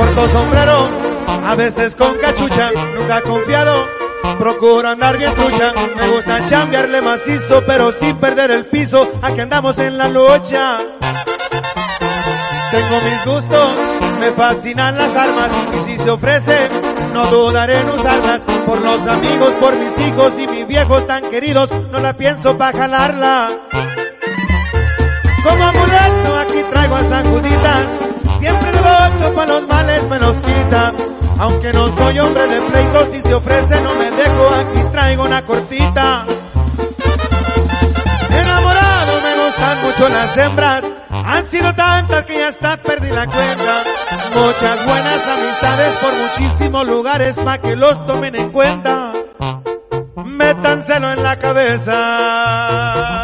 porto sombrero, a veces con cachucha, nunca confiado, procuro andar bien trucha. Me gusta chambearle macizo, pero sin perder el piso, aquí andamos en la lucha. Tengo mis gustos, me fascinan las armas, y si se ofrece, no dudaré en usarlas. Por los amigos, por mis hijos y mis viejos tan queridos, no la pienso pa' jalarla. Como amuleto aquí traigo a San Juditas, siempre devoto pa' los males me los quita. Aunque no soy hombre de pleitos, si se ofrece no me dejo, aquí traigo una cortita. Enamorado me gustan mucho las hembras, han sido tantas que ya hasta perdí la cuenta. Muchas buenas amistades por muchísimos lugares pa' que los tomen en cuenta. Métanselo en la cabeza.